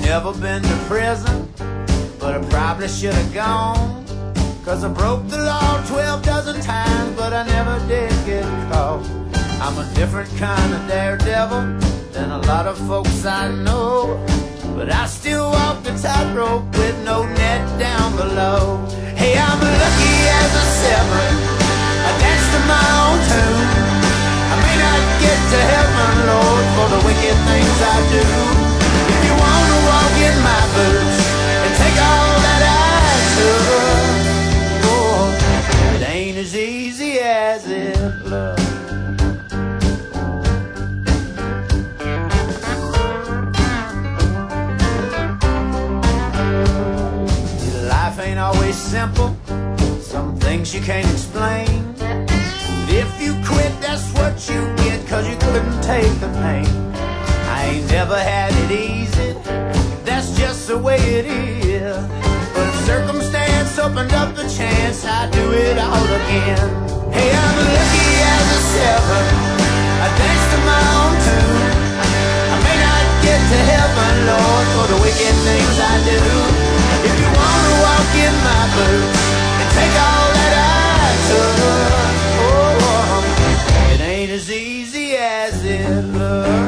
never been to prison, but I probably should have gone. 'Cause I broke the law 12 dozen times, but I never did get caught. I'm a different kind of daredevil than a lot of folks I know, but I still walk the tightrope with no net down below. Hey, I'm lucky as a seven, I dance to my own tune. I may not get to heaven, Lord, for the wicked things I do. If you wanna walk in my boots and take all that I took, oh, it ain't as easy as it looks. Life ain't always simple, some things you can't explain. If you quit, that's what you get, 'cause you couldn't take the pain. I ain't never had it easy, that's just the way it is. But if circumstance opened up the chance, I'd do it all again. Hey, I'm lucky as a seven, I dance to my own tune. I may not get to heaven, Lord, for the wicked things I do. If you wanna walk in my boots and take all that I took, oh, it ain't as easy as it looks.